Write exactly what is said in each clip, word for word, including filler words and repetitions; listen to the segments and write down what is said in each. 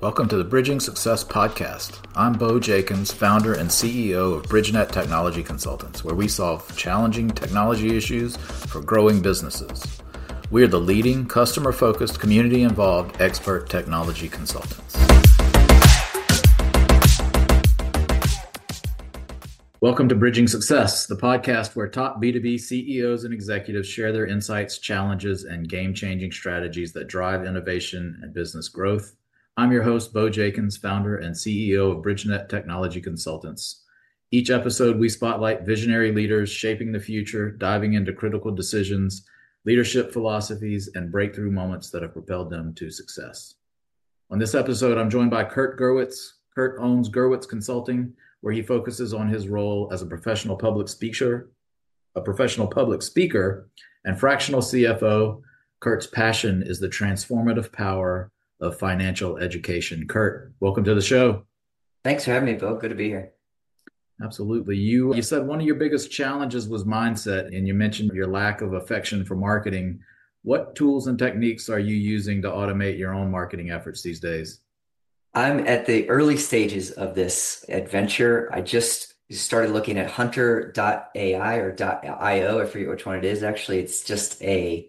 Welcome to the Bridging Success Podcast. I'm Bo Jakins, founder and C E O of BridgeNet Technology Consultants, where we solve challenging technology issues for growing businesses. We are the leading customer-focused, community-involved expert technology consultants. Welcome to Bridging Success, the podcast where top B two B C E Os and executives share their insights, challenges, and game-changing strategies that drive innovation and business growth. I'm your host, Bo Jakins, founder and C E O of BridgeNet Technology Consultants. Each episode, we spotlight visionary leaders shaping the future, diving into critical decisions, leadership philosophies, and breakthrough moments that have propelled them to success. On this episode, I'm joined by Kurt Gurwitz. Kurt owns Gurwitz Consulting, where he focuses on his role as a professional public speaker, a professional public speaker, and fractional C F O. Kurt's passion is the transformative power of financial education. Kurt, welcome to the show. Thanks for having me, Bill. Good to be here. Absolutely. You you said one of your biggest challenges was mindset, and you mentioned your lack of affection for marketing. What tools and techniques are you using to automate your own marketing efforts these days? I'm at the early stages of this adventure. I just started looking at hunter dot A I or .io. I forget which one it is. Actually, it's just a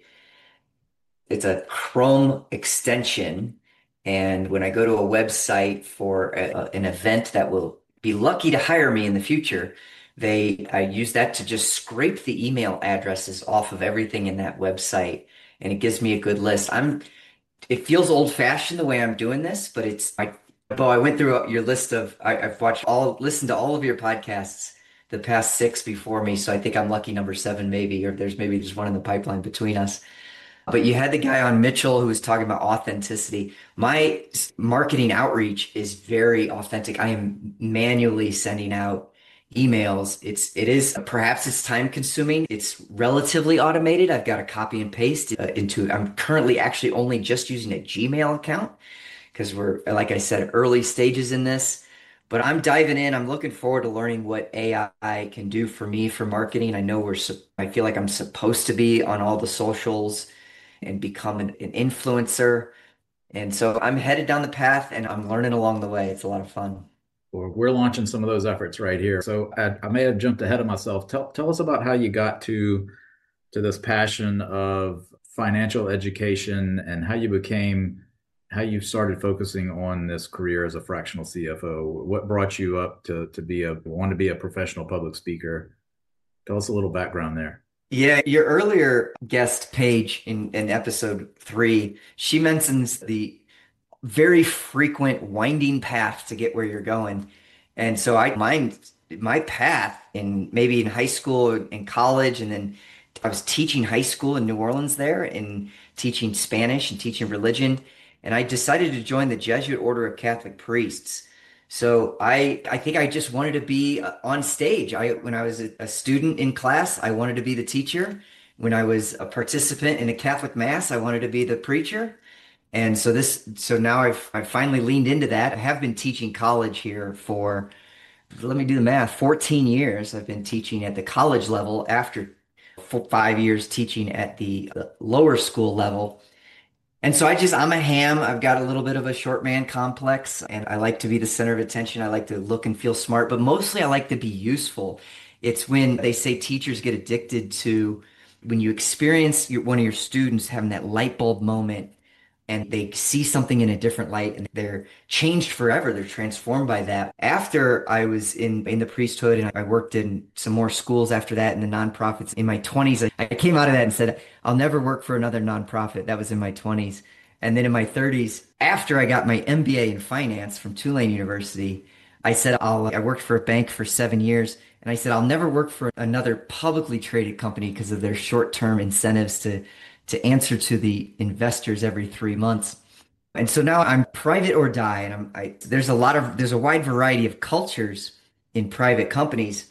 it's a Chrome extension. And when I go to a website for a, an event that will be lucky to hire me in the future, they I use that to just scrape the email addresses off of everything in that website, and it gives me a good list. I'm It feels old-fashioned the way I'm doing this, but it's I Bo, I went through your list of I, I've watched all listened to all of your podcasts, the past six before me, so I think I'm lucky number seven maybe, or there's maybe just one in the pipeline between us. But you had the guy on Mitchell who was talking about authenticity. My marketing outreach is very authentic. I am manually sending out emails. It's it is perhaps it's time consuming. It's relatively automated. I've got to copy and paste uh, into. I'm currently actually only just using a Gmail account because we're, like I said, early stages in this. But I'm diving in. I'm looking forward to learning what A I can do for me for marketing. I know we're. I feel like I'm supposed to be on all the socials and become an, an influencer. And so I'm headed down the path and I'm learning along the way. It's a lot of fun. Well, we're launching some of those efforts right here. So I, I may have jumped ahead of myself. Tell, tell us about how you got to, to this passion of financial education and how you became, how you started focusing on this career as a fractional C F O. What brought you up to, to be a, want to be a professional public speaker? Tell us a little background there. Yeah, your earlier guest Paige in, in episode three, she mentions the very frequent winding path to get where you're going. And so I mine my path in maybe in high school and college, and then I was teaching high school in New Orleans there and teaching Spanish and teaching religion. And I decided to join the Jesuit Order of Catholic Priests. So I I think I just wanted to be uh, on stage. I when I was a, a student in class, I wanted to be the teacher. When I was a participant in a Catholic mass, I wanted to be the preacher. And so this so now I've I've finally leaned into that. I have been teaching college here for, let me do the math, fourteen years. I've been teaching at the college level after four, five years teaching at the uh, lower school level. And so I just, I'm a ham. I've got a little bit of a short man complex, and I like to be the center of attention. I like to look and feel smart, but mostly I like to be useful. It's when they say teachers get addicted to when you experience your, one of your students having that light bulb moment and they see something in a different light and they're changed forever. They're transformed by that. After I was in, in the priesthood and I worked in some more schools after that in the nonprofits in my twenties, I, I came out of that and said, I'll never work for another nonprofit. That was in my twenties. And then in my thirties, after I got my M B A in finance from Tulane University, I said, I'll, I worked for a bank for seven years. And I said, I'll never work for another publicly traded company because of their short-term incentives to to answer to the investors every three months. And so now I'm private or die. And I'm, I, there's a lot of, there's a wide variety of cultures in private companies.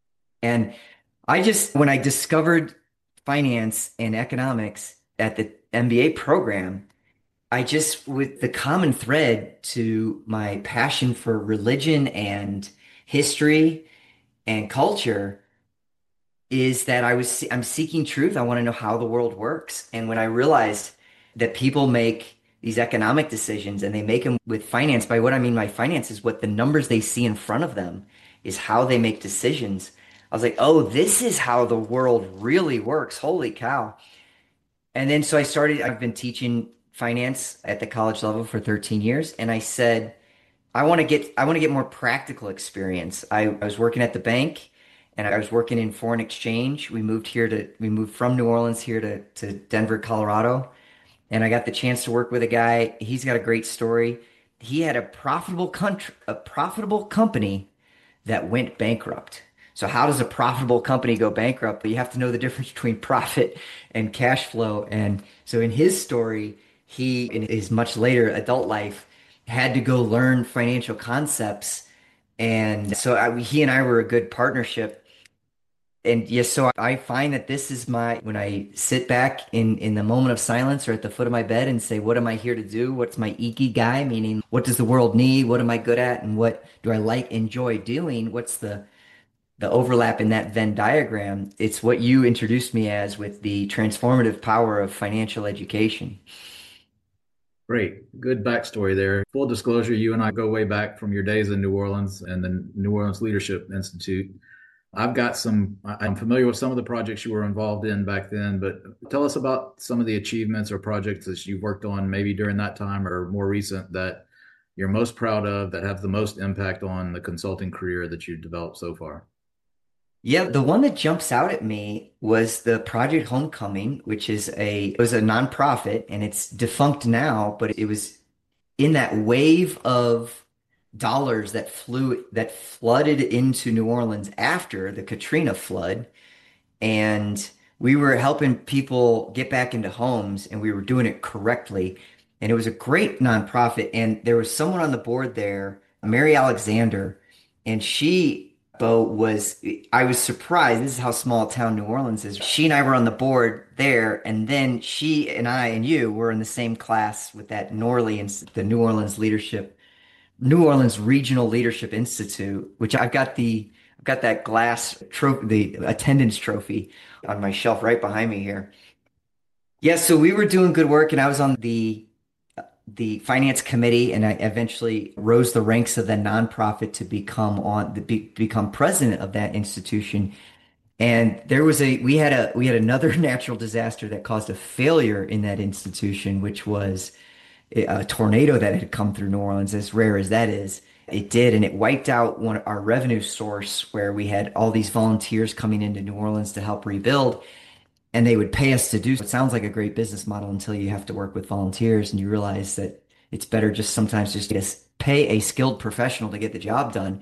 And I just, when I discovered finance and economics at the M B A program, I just, with the common thread to my passion for religion and history and culture, is that I was I'm seeking truth. I want to know how the world works. And when I realized that people make these economic decisions and they make them with finance. By what I mean by finance is what the numbers they see in front of them is how they make decisions. I was like, oh, this is how the world really works. Holy cow. And then so I started, I've been teaching finance at the college level for thirteen years. And I said, I want to get I want to get more practical experience. I, I was working at the bank and I was working in foreign exchange. We moved here to we moved from New Orleans here to to Denver, Colorado, and I got the chance to work with a guy. He's got a great story. He had a profitable country, a profitable company that went bankrupt. So how does a profitable company go bankrupt? You have to know the difference between profit and cash flow. And so in his story, he, in his much later adult life, had to go learn financial concepts. And so I, he and I were a good partnership. And yes, so I find that this is my, when I sit back in, in the moment of silence or at the foot of my bed and say, what am I here to do? What's my ikigai? Meaning, what does the world need? What am I good at? And what do I like, enjoy doing? What's the the overlap in that Venn diagram? It's what you introduced me as with the transformative power of financial education. Great. Good backstory there. Full disclosure, you and I go way back from your days in New Orleans and the New Orleans Leadership Institute. I've got some, I'm familiar with some of the projects you were involved in back then, but tell us about some of the achievements or projects that you've worked on maybe during that time or more recent that you're most proud of, that have the most impact on the consulting career that you've developed so far. Yeah, the one that jumps out at me was the Project Homecoming, which is a it was a nonprofit and it's defunct now, but it was in that wave of dollars that flew that flooded into New Orleans after the Katrina flood. And we were helping people get back into homes and we were doing it correctly. And it was a great nonprofit. And there was someone on the board there, Mary Alexander, and she, Bo, was, I was surprised. This is how small town New Orleans is. She and I were on the board there. And then she and I and you were in the same class with that N O R L I, the New Orleans Leadership, New Orleans Regional Leadership Institute, which I've got the I've got that glass trophy, the attendance trophy on my shelf right behind me here. Yeah, so we were doing good work and I was on the the finance committee and I eventually rose the ranks of the nonprofit to become on the be, become president of that institution. And there was a we had a we had another natural disaster that caused a failure in that institution, which was a tornado that had come through New Orleans, as rare as that is. It did, and it wiped out one our revenue source where we had all these volunteers coming into New Orleans to help rebuild, and they would pay us to do so. It sounds like a great business model until you have to work with volunteers and you realize that it's better just sometimes just to pay a skilled professional to get the job done.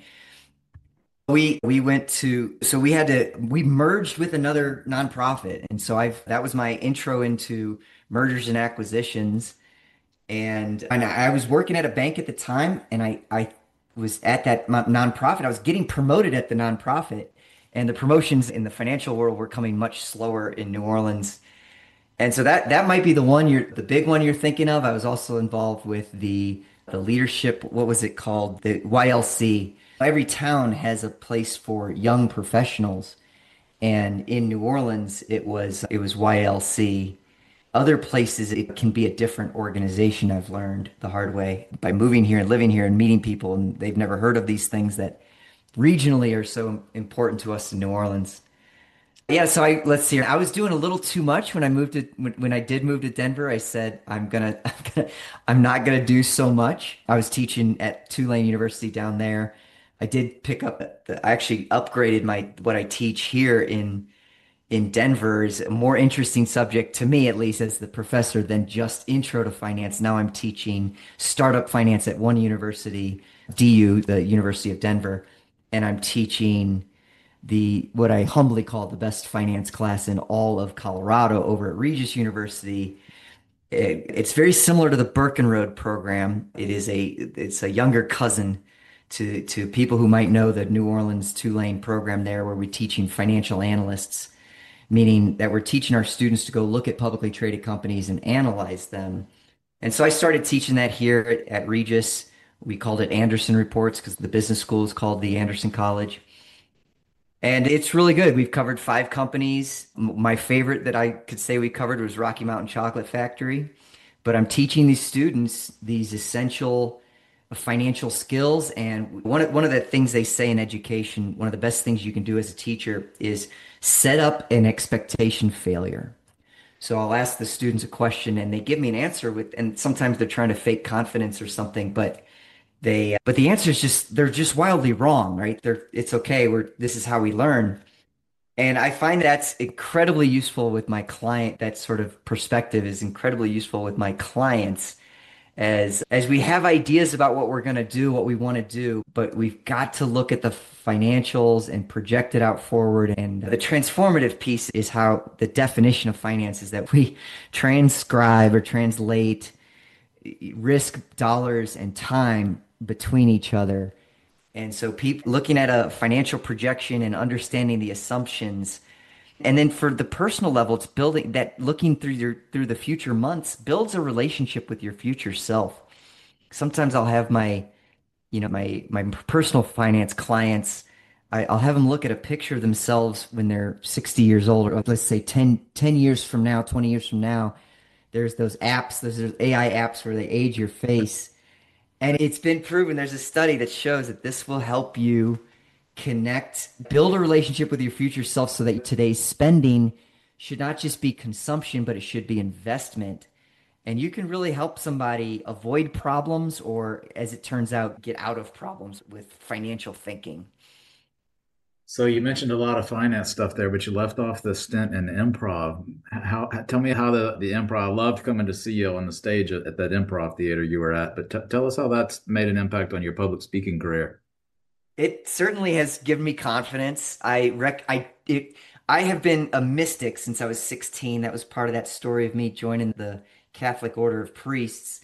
We we went to so we had to we merged with another nonprofit, and so I've that was my intro into mergers and acquisitions. And, and I was working at a bank at the time, and I, I was at that nonprofit. I was getting promoted at the nonprofit, and the promotions in the financial world were coming much slower in New Orleans. And so that that might be the one you're the big one you're thinking of. I was also involved with the the leadership, what was it called? The Y L C. Every town has a place for young professionals, and in New Orleans it was it was Y L C. Other places, it can be a different organization. I've learned the hard way by moving here and living here and meeting people, and they've never heard of these things that regionally are so important to us in New Orleans. Yeah, so I let's see. I was doing a little too much when I moved to when, when I did move to Denver. I said I'm gonna, I'm gonna I'm not gonna do so much. I was teaching at Tulane University down there. I did pick up. I actually upgraded my what I teach here in in Denver is a more interesting subject to me, at least as the professor, than just intro to finance. Now I'm teaching startup finance at one university, D U, the University of Denver, and I'm teaching the what I humbly call the best finance class in all of Colorado over at Regis University. It, it's very similar to the Birkenroad program. It is a it's a younger cousin to to people who might know the New Orleans Tulane program there, where we're teaching financial analysts, meaning that we're teaching our students to go look at publicly traded companies and analyze them. And so I started teaching that here at, at Regis. We called it Anderson Reports because the business school is called the Anderson College. And it's really good. We've covered five companies. M- My favorite that I could say we covered was Rocky Mountain Chocolate Factory. but I'm teaching these students these essential financial skills. And one of, one of the things they say in education, one of the best things you can do as a teacher is set up an expectation failure. So I'll ask the students a question and they give me an answer with, and sometimes they're trying to fake confidence or something, but they, but the answer is just, they're just wildly wrong, right? They're, it's okay. We're, this is how we learn. And I find that's incredibly useful with my client. That sort of perspective is incredibly useful with my clients as as we have ideas about what we're going to do, what we want to do, but we've got to look at the financials and project it out forward. And the transformative piece is how the definition of finance is that we transcribe or translate risk, dollars, and time between each other. And so people looking at a financial projection and understanding the assumptions. And then for the personal level, it's building that looking through your through the future months builds a relationship with your future self. Sometimes I'll have my, you know, my my personal finance clients, I, I'll have them look at a picture of themselves when they're sixty years old, or let's say ten ten years from now, twenty years from now. There's those apps, there's those A I apps where they age your face. And it's been proven, there's a study that shows that this will help you connect, build a relationship with your future self so that today's spending should not just be consumption, but it should be investment. And you can really help somebody avoid problems or, as it turns out, get out of problems with financial thinking. So you mentioned a lot of finance stuff there, but you left off the stint in improv. How, tell me how the, the improv, I loved coming to see you on the stage at, at that improv theater you were at, but t tell us how that's made an impact on your public speaking career. It certainly has given me confidence. I rec I it I have been a mystic since I was sixteen. That was part of that story of me joining the Catholic Order of Priests.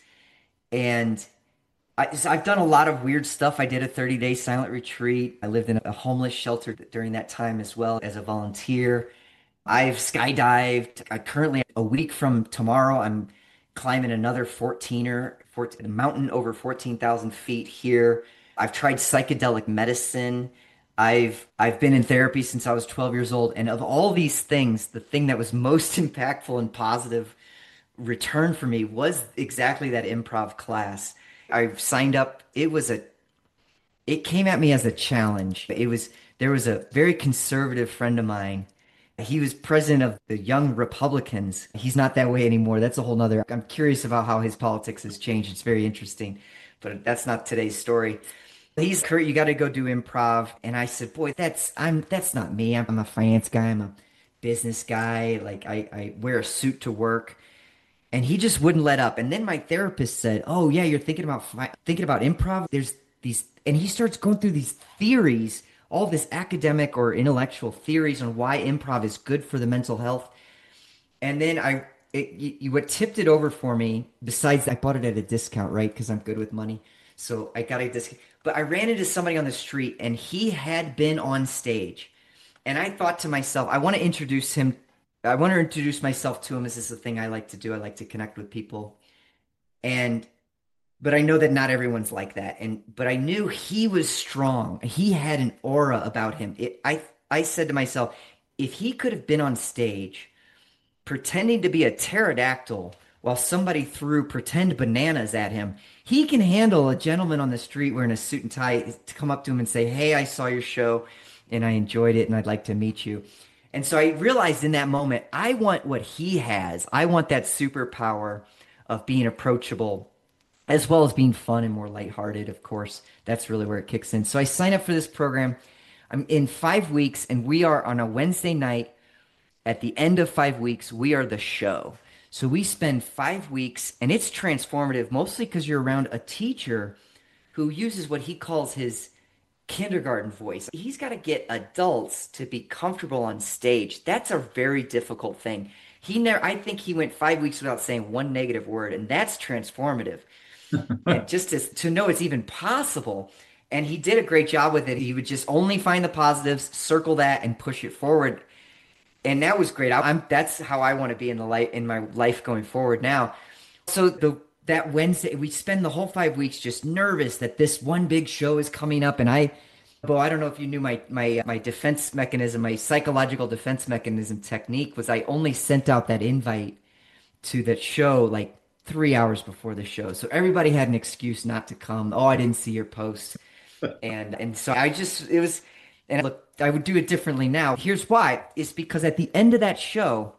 And I, so I've done a lot of weird stuff. I did a thirty day silent retreat. I lived in a homeless shelter during that time as well as a volunteer. I've skydived. I currently, a week from tomorrow, I'm climbing another fourteener, fourteen, a mountain over fourteen thousand feet here. I've tried psychedelic medicine. I've I've been in therapy since I was twelve years old. And of all these things, the thing that was most impactful and positive return for me was exactly that improv class. I signed up. It was a it came at me as a challenge. It was there was a very conservative friend of mine. He was president of the Young Republicans. He's not that way anymore. That's a whole nother. I'm curious about how his politics has changed. It's very interesting, but that's not today's story. He's Kurt, you got to go do improv. And I said, boy, that's I'm that's not me. I'm, I'm a finance guy. I'm a business guy. Like I, I wear a suit to work. And he just wouldn't let up. And then my therapist said, "Oh yeah, you're thinking about fi- thinking about improv. There's these," and he starts going through these theories, all this academic or intellectual theories on why improv is good for the mental health. And then I, it, you, you- what tipped it over for me, besides I bought it at a discount, right? Because I'm good with money, so I got a discount. But I ran into somebody on the street, and he had been on stage, and I thought to myself, I want to introduce him. I want to introduce myself to him. This is the thing I like to do. I like to connect with people. And but I know that not everyone's like that. And but I knew he was strong. He had an aura about him. It, I I said to myself, if he could have been on stage pretending to be a pterodactyl while somebody threw pretend bananas at him, he can handle a gentleman on the street wearing a suit and tie to come up to him and say, "Hey, I saw your show and I enjoyed it and I'd like to meet you." And so I realized in that moment, I want what he has. I want that superpower of being approachable as well as being fun and more lighthearted, of course. That's really where it kicks in. So I signed up for this program. I'm in five weeks, and we are on a Wednesday night. At the end of five weeks, we are the show. So we spend five weeks, and it's transformative, mostly because you're around a teacher who uses what he calls his kindergarten voice. He's got to get adults to be comfortable on stage. That's a very difficult thing. He never, I think he went five weeks without saying one negative word, and that's transformative. And just to, to know it's even possible. And he did a great job with it. He would just only find the positives, circle that, and push it forward. And that was great. I'm that's how I want to be in the life in my life going forward now. So the that Wednesday, we spend the whole five weeks just nervous that this one big show is coming up. And I, well, I don't know if you knew my my my defense mechanism, my psychological defense mechanism technique was I only sent out that invite to that show like three hours before the show. So everybody had an excuse not to come. Oh, I didn't see your post. And and so I just it was and look, I would do it differently now. Here's why. It's because at the end of that show,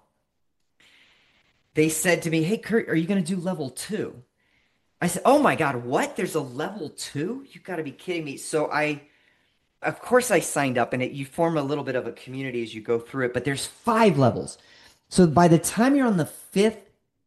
they said to me, "Hey Kurt, are you going to do level two?" I said, "Oh my God, what? There's a level two? You got to be kidding me." So I of course I signed up and it you form a little bit of a community as you go through it, but there's five levels. So by the time you're on the fifth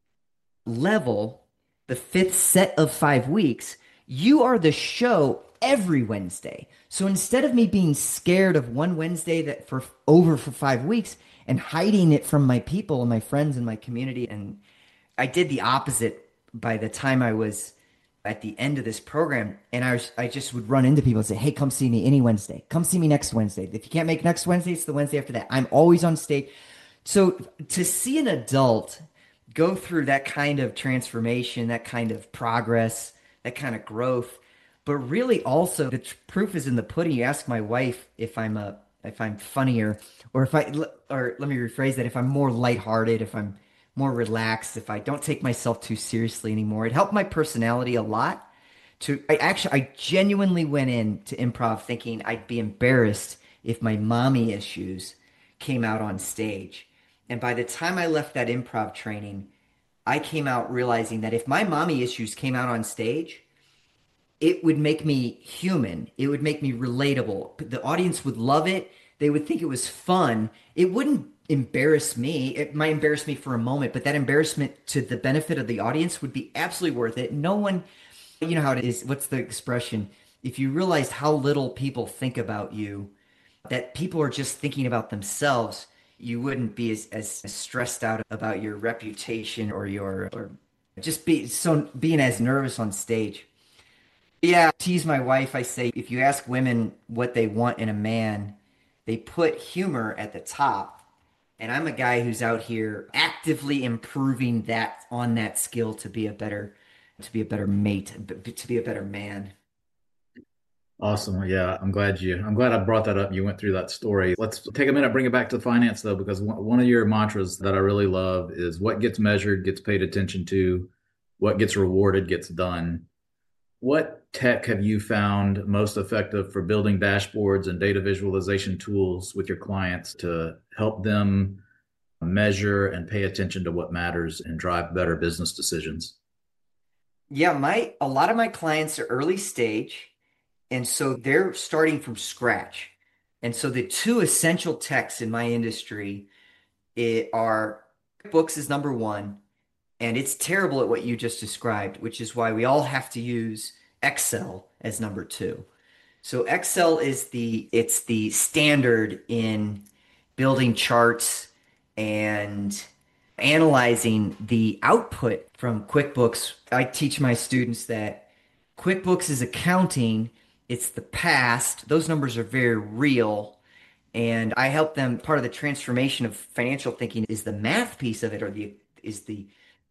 level, the fifth set of five weeks, you are the show every Wednesday. So instead of me being scared of one Wednesday that for over for five weeks and hiding it from my people and my friends and my community, and I did the opposite by the time I was at the end of this program. And I was, I just would run into people and say, "Hey, come see me any Wednesday. Come see me next Wednesday. If you can't make next Wednesday, it's the Wednesday after that." I'm always on stage. So to see an adult go through that kind of transformation, that kind of progress, that kind of growth, but really also the tr- proof is in the pudding. You ask my wife if I'm a if I'm funnier, or if I or let me rephrase that, if I'm more lighthearted, if I'm more relaxed, if I don't take myself too seriously anymore. It helped my personality a lot. To I actually I genuinely went in to improv thinking I'd be embarrassed if my mommy issues came out on stage. And by the time I left that improv training, I came out realizing that if my mommy issues came out on stage, it would make me human. It would make me relatable. The audience would love it. They would think it was fun. It wouldn't embarrass me. It might embarrass me for a moment, but that embarrassment to the benefit of the audience would be absolutely worth it. No one, you know how it is. What's the expression? If you realized how little people think about you, that people are just thinking about themselves, you wouldn't be as, as stressed out about your reputation or your, or just be so being as nervous on stage. Yeah, I tease my wife. I say, if you ask women what they want in a man, they put humor at the top. And I'm a guy who's out here actively improving that on that skill to be a better, to be a better mate, to be a better man. Awesome. Yeah, I'm glad you, I'm glad I brought that up. You went through that story. Let's take a minute, bring it back to finance though, because one one of your mantras that I really love is what gets measured, gets paid attention to, what gets rewarded, gets done. What tech have you found most effective for building dashboards and data visualization tools with your clients to help them measure and pay attention to what matters and drive better business decisions? Yeah, my a lot of my clients are early stage, and so they're starting from scratch. And so the two essential techs in my industry it are books is number one, and it's terrible at what you just described, which is why we all have to use Excel as number two. So Excel is the it's the standard in building charts and analyzing the output from QuickBooks. I teach my students that QuickBooks is accounting, it's the past. Those numbers are very real. And I help them. Part of the transformation of financial thinking is the math piece of it, or the is the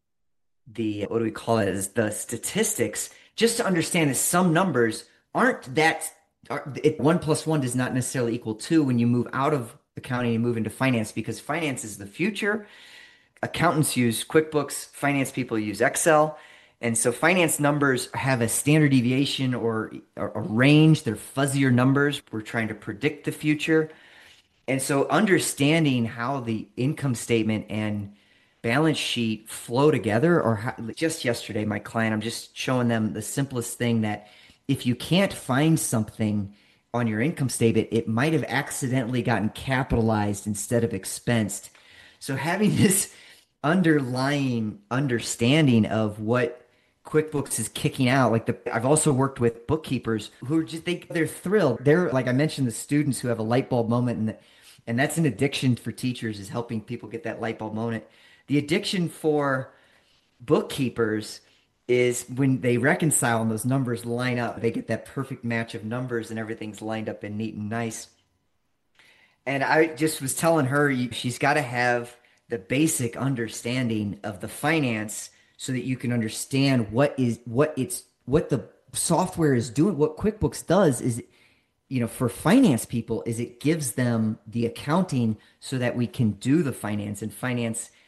the what do we call it? Is the statistics. Just to understand that some numbers aren't that are, it, one plus one does not necessarily equal two when you move out of accounting and move into finance, because finance is the future. Accountants use QuickBooks, finance people use Excel. And so finance numbers have a standard deviation or, or a range. They're fuzzier numbers. We're trying to predict the future. And so understanding how the income statement and balance sheet flow together, or how, just yesterday, my client, I'm just showing them the simplest thing that if you can't find something on your income statement, it might have accidentally gotten capitalized instead of expensed. So having this underlying understanding of what QuickBooks is kicking out, like the I've also worked with bookkeepers who are just they they're thrilled. They're like I mentioned, the students who have a light bulb moment, and and that's an addiction for teachers, is helping people get that light bulb moment. The addiction for bookkeepers is when they reconcile and those numbers line up. They get that perfect match of numbers and everything's lined up and neat and nice. And I just was telling her you- she's got to have the basic understanding of the finance so that you can understand what is what it's what the software is doing. What QuickBooks does is, you know, for finance people, is it gives them the accounting so that we can do the finance and finance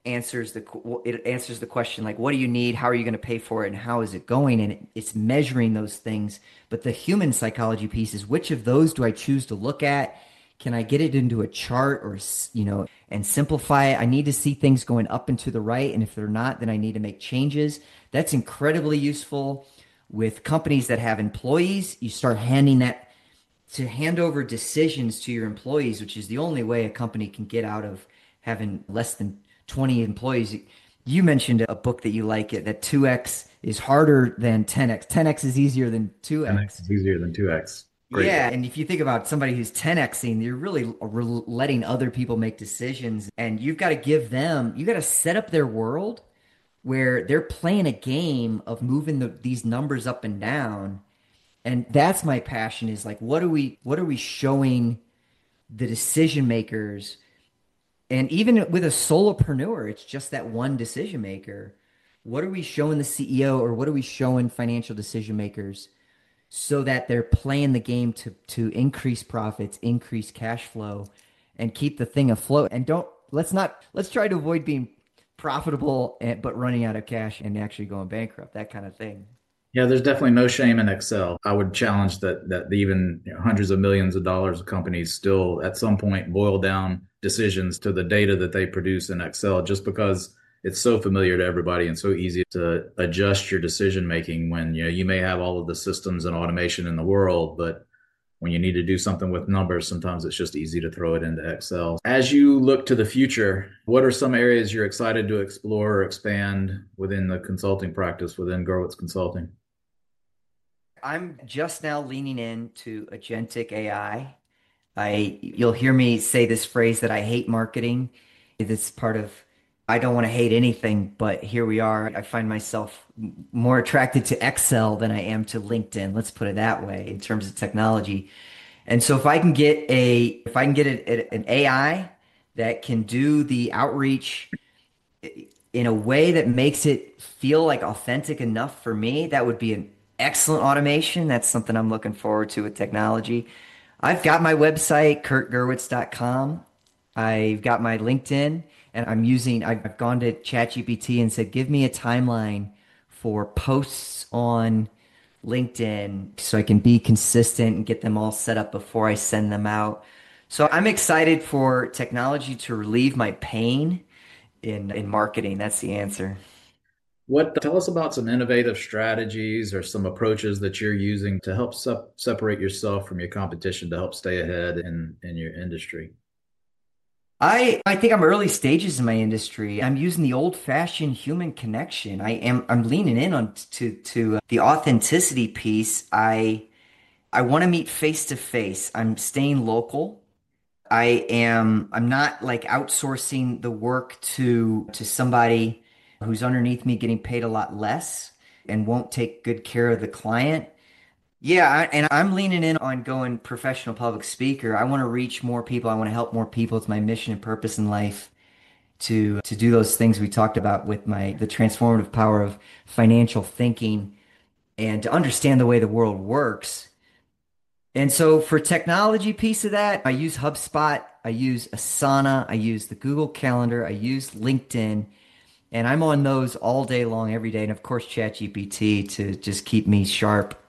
answers the it answers the question like, what do you need? How are you going to pay for it? And how is it going? And it, it's measuring those things. But the human psychology piece is, which of those do I choose to look at? Can I get it into a chart, or, you know, and simplify it? I need to see things going up and to the right. And if they're not, then I need to make changes. That's incredibly useful with companies that have employees. You start handing that to hand over decisions to your employees, which is the only way a company can get out of having less than twenty employees. You mentioned a book that you like, it that two X is harder than ten X. ten X is easier than two X. ten X is easier than two X. Great. Yeah, and if you think about somebody who's ten Xing, you're really letting other people make decisions, and you've got to give them, you got to set up their world where they're playing a game of moving the, these numbers up and down. And that's my passion, is like, what are we what are we showing the decision makers? And even with a solopreneur, it's just that one decision maker. What are we showing the C E O, or what are we showing financial decision makers, so that they're playing the game to to increase profits, increase cash flow, and keep the thing afloat? And don't let's not let's try to avoid being profitable and, but running out of cash and actually going bankrupt, that kind of thing. Yeah, there's definitely no shame in Excel. I would challenge that that even, you know, hundreds of millions of dollars of companies still at some point boil down decisions to the data that they produce in Excel, just because it's so familiar to everybody and so easy to adjust your decision making when, you know, you may have all of the systems and automation in the world, but when you need to do something with numbers, sometimes it's just easy to throw it into Excel. As you look to the future, what are some areas you're excited to explore or expand within the consulting practice within Gurwitz Consulting? I'm just now leaning into agentic A I. I you'll hear me say this phrase that I hate marketing. It's part of, I don't want to hate anything, but here we are. I find myself more attracted to Excel than I am to LinkedIn. Let's put it that way in terms of technology. And so if I can get a if I can get a, a, an A I that can do the outreach in a way that makes it feel like authentic enough for me, that would be an excellent automation. That's something I'm looking forward to with technology. I've got my website, kurt gurwitz dot com. I've got my LinkedIn, and I'm using, I've gone to ChatGPT and said, give me a timeline for posts on LinkedIn so I can be consistent and get them all set up before I send them out. So I'm excited for technology to relieve my pain in, in marketing. That's the answer. What tell us about some innovative strategies or some approaches that you're using to help sep- separate yourself from your competition to help stay ahead in, in your industry? I I think I'm early stages in my industry. I'm using the old-fashioned human connection. I am I'm leaning in on to to uh, the authenticity piece. I I want to meet face to face. I'm staying local. I am I'm not like outsourcing the work to to somebody who's underneath me getting paid a lot less and won't take good care of the client. Yeah, I, and I'm leaning in on going professional public speaker. I want to reach more people. I want to help more people. It's my mission and purpose in life to to do those things we talked about with my the transformative power of financial thinking, and to understand the way the world works. And so for technology piece of that, I use HubSpot, I use Asana, I use the Google Calendar, I use LinkedIn, and I'm on those all day long, every day. And of course, ChatGPT to just keep me sharp.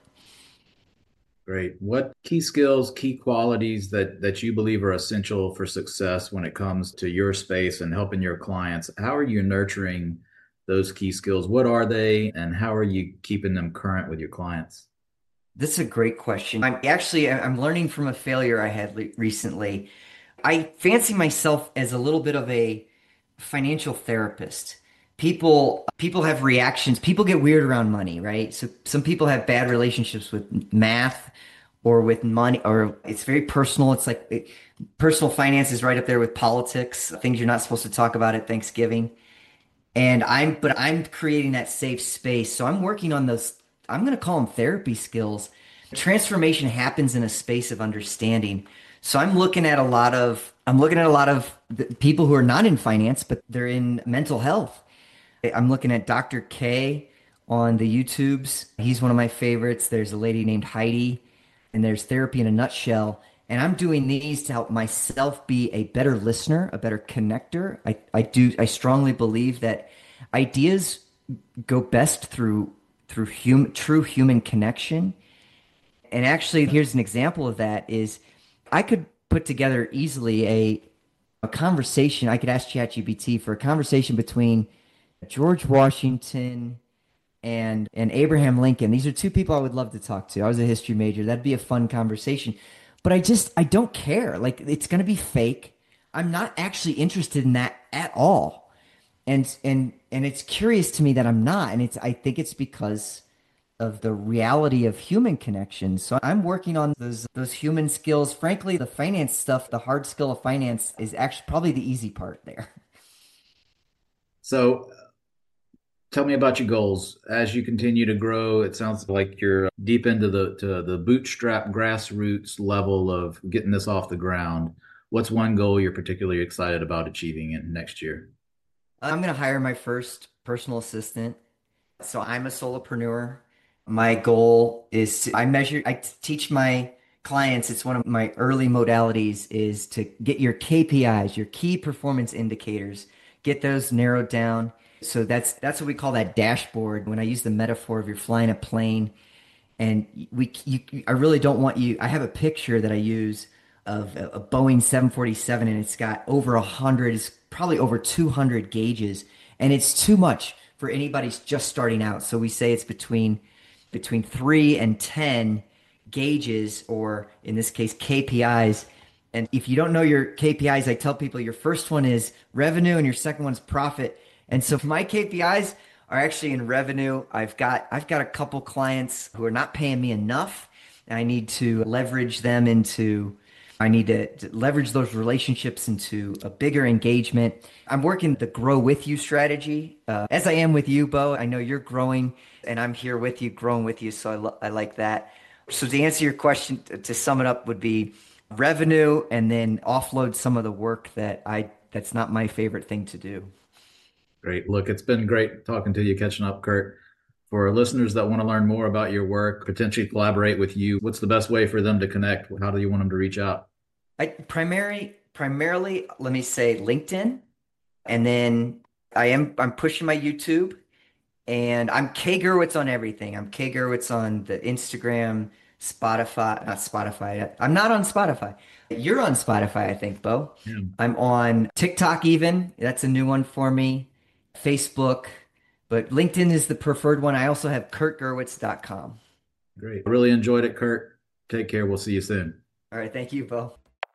Great. What key skills, key qualities that that you believe are essential for success when it comes to your space and helping your clients? How are you nurturing those key skills? What are they, and how are you keeping them current with your clients? This is a great question. I'm actually I'm learning from a failure I had le- recently. I fancy myself as a little bit of a financial therapist. People people have reactions. People get weird around money, right? So some people have bad relationships with math or with money, or it's very personal. It's like it, personal finance is right up there with politics, things you're not supposed to talk about at Thanksgiving. And I'm, but I'm creating that safe space. So I'm working on those, I'm going to call them therapy skills. Transformation happens in a space of understanding. So I'm looking at a lot of, I'm looking at a lot of the people who are not in finance, but they're in mental health. I'm looking at doctor K on the YouTubes. He's one of my favorites. There's a lady named Heidi, and there's Therapy in a Nutshell. And I'm doing these to help myself be a better listener, a better connector. I, I do I strongly believe that ideas go best through through hum, true human connection. And actually, here's an example of that is I could put together easily a a conversation. I could ask ChatGPT for a conversation between George Washington and and Abraham Lincoln. These are two people I would love to talk to. I was a history major. That'd be a fun conversation. But I just I don't care. Like it's going to be fake. I'm not actually interested in that at all. And and and it's curious to me that I'm not. And it's I think it's because of the reality of human connection. So I'm working on those those human skills. Frankly, the finance stuff, the hard skill of finance is actually probably the easy part there. So tell me about your goals as you continue to grow. It sounds like you're deep into the to the bootstrap grassroots level of getting this off the ground. What's one goal you're particularly excited about achieving in next year? I'm going to hire my first personal assistant. So I'm a solopreneur. My goal is to, I measure, I teach my clients, it's one of my early modalities is to get your K P Is, your key performance indicators, get those narrowed down. So that's that's what we call that dashboard. When I use the metaphor of you're flying a plane and we you, I really don't want you, I have a picture that I use of a, a Boeing seven forty-seven and it's got over a hundred, it's probably over two hundred gauges and it's too much for anybody's just starting out. So we say it's between between three and ten gauges, or in this case, K P Is. And if you don't know your K P Is, I tell people your first one is revenue and your second one's profit. And so my K P Is are actually in revenue. I've got I've got a couple clients who are not paying me enough, and I need to leverage them into I need to, to leverage those relationships into a bigger engagement. I'm working the grow with you strategy. Uh, as I am with you, Bo, I know you're growing and I'm here with you, growing with you. So I, lo- I like that. So to answer your question, to, to sum it up would be revenue and then offload some of the work that I, that's not my favorite thing to do. Great. Look, it's been great talking to you, catching up, Kurt. For listeners that want to learn more about your work, potentially collaborate with you, what's the best way for them to connect? How do you want them to reach out? I primary, primarily, let me say LinkedIn, and then I am I'm pushing my YouTube, and I'm K Gerwitz on everything. I'm K Gerwitz on the Instagram, Spotify, not Spotify. I'm not on Spotify. You're on Spotify, I think, Bo. Yeah. I'm on TikTok even. That's a new one for me. Facebook. But LinkedIn is the preferred one. I also have kurt gerwitz dot com. Great. I really enjoyed it, Kurt. Take care. We'll see you soon. All right. Thank you, Bo.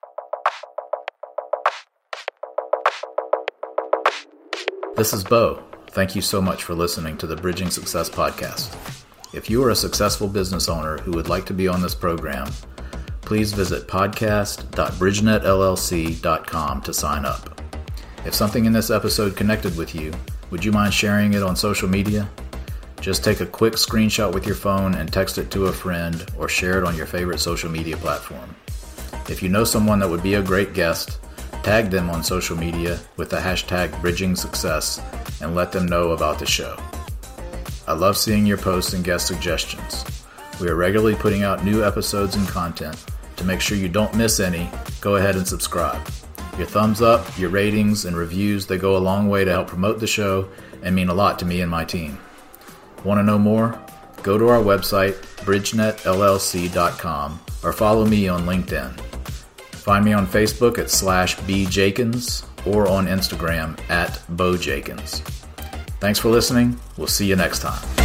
This is Bo. Thank you so much for listening to the Bridging Success podcast. If you are a successful business owner who would like to be on this program, please visit podcast dot bridgenet l l c dot com to sign up. If something in this episode connected with you, would you mind sharing it on social media? Just take a quick screenshot with your phone and text it to a friend or share it on your favorite social media platform. If you know someone that would be a great guest, tag them on social media with the hashtag Bridging Success and let them know about the show. I love seeing your posts and guest suggestions. We are regularly putting out new episodes and content. To make sure you don't miss any, go ahead and subscribe. Your thumbs up, your ratings, and reviews, they go a long way to help promote the show and mean a lot to me and my team. Want to know more? Go to our website, bridgenet l l c dot com, or follow me on LinkedIn. Find me on Facebook at slash bjakins or on Instagram at bojakins. Thanks for listening. We'll see you next time.